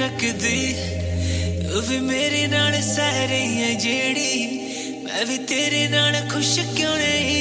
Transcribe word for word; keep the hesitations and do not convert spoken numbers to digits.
रखदी तू भी मेरे नाल सह रही है जेड़ी मैं भी तेरे नाल खुश क्यों नहीं